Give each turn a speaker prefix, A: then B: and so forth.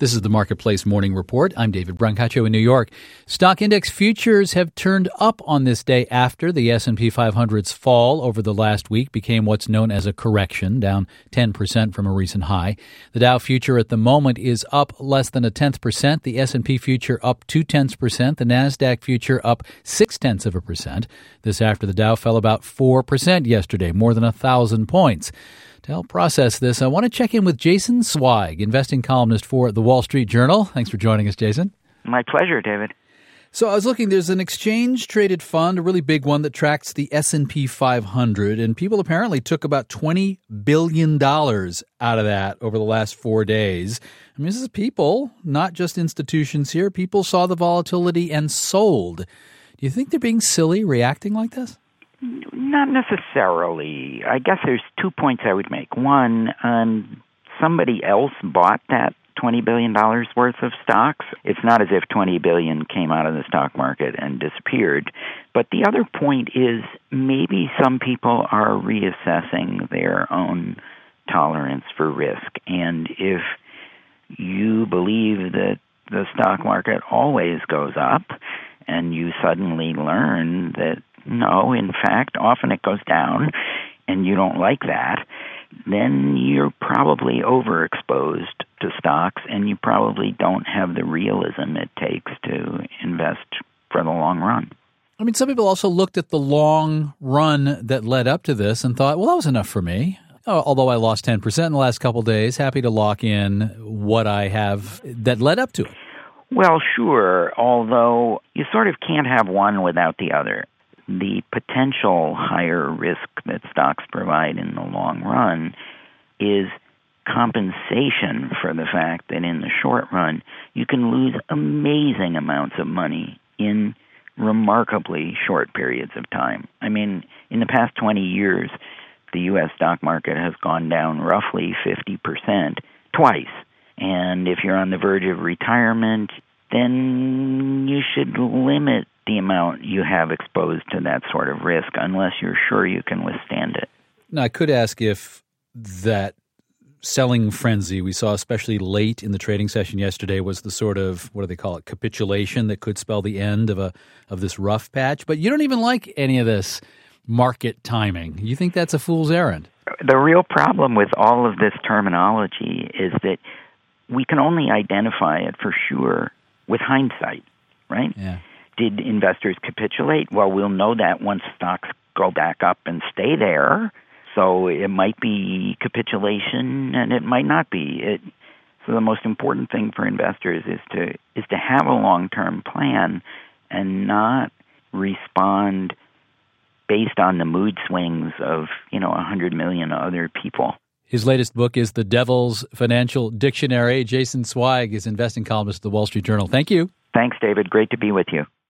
A: This is the Marketplace Morning Report. I'm David Brancaccio in New York. Stock index futures have turned up on this day after the S&P 500's fall over the last week became what's known as a correction, down 10% from a recent high. The Dow future at the moment is up less than 0.1%. The S&P future up 0.2%. The NASDAQ future up 0.6%. This after the Dow fell about 4% yesterday, more than 1,000 points. To help process this, I want to check in with Jason Zweig, investing columnist for The Wall Street Journal. Thanks for joining us, Jason.
B: My pleasure, David.
A: So I was looking, there's an exchange-traded fund, a really big one that tracks the S&P 500, and people apparently took about $20 billion out of that over the last 4 days. I mean, this is people, not just institutions here. People saw the volatility and sold. Do you think they're being silly reacting like this?
B: Not necessarily. I guess there's 2 points I would make. One, somebody else bought that $20 billion worth of stocks. It's not as if $20 billion came out of the stock market and disappeared. But the other point is maybe some people are reassessing their own tolerance for risk. And if you believe that the stock market always goes up and you suddenly learn that no, in fact, often it goes down, and you don't like that, then you're probably overexposed to stocks, and you probably don't have the realism it takes to invest for the long run.
A: I mean, some people also looked at the long run that led up to this and thought, well, that was enough for me. Although I lost 10% in the last couple of days, happy to lock in what I have that led up to it.
B: Well, sure, although you sort of can't have one without the other. The potential higher risk that stocks provide in the long run is compensation for the fact that in the short run, you can lose amazing amounts of money in remarkably short periods of time. I mean, in the past 20 years, the U.S. stock market has gone down roughly 50% twice. And if you're on the verge of retirement, then you should limit the amount you have exposed to that sort of risk unless you're sure you can withstand it.
A: Now, I could ask if that selling frenzy we saw, especially late in the trading session yesterday, was the sort of, what do they call it, capitulation that could spell the end of this rough patch. But you don't even like any of this market timing. You think that's a fool's errand?
B: The real problem with all of this terminology is that we can only identify it for sure with hindsight, right?
A: Yeah.
B: Did investors capitulate? Well, we'll know that once stocks go back up and stay there. So it might be capitulation and it might not be. So the most important thing for investors is to have a long-term plan and not respond based on the mood swings of 100 million other people.
A: His latest book is The Devil's Financial Dictionary. Jason Zweig is investing columnist at The Wall Street Journal. Thank you.
B: Thanks, David. Great to be with you.